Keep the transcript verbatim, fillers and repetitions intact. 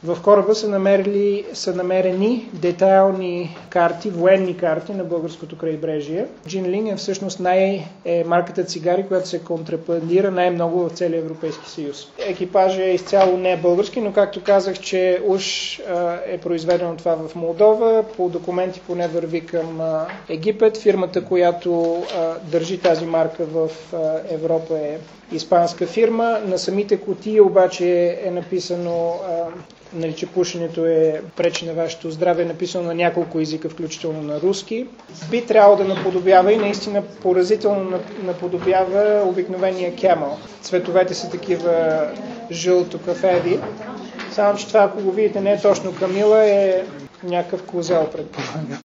В кораба са, намерили, са намерени детайлни карти, военни карти на българското крайбрежие. Джинлинг е всъщност най- е марката цигари, която се контрабандира най-много в целия Европейски съюз. Екипажът е изцяло не български, но както казах, че уж е произведено това в Молдова, по документи поне върви към Египет. Фирмата, която държи тази марка в Европа, е испанска фирма. На самите кутии обаче е написано, нали, че пушенето е пречи на вашето здраве, е написано на няколко езика, включително на руски. Би трябвало да наподобява и наистина поразително наподобява обикновения Camel. Цветовете са такива жълто-кафеви. Само че това, ако го видите, не е точно камила, е някакъв козел, предполагам.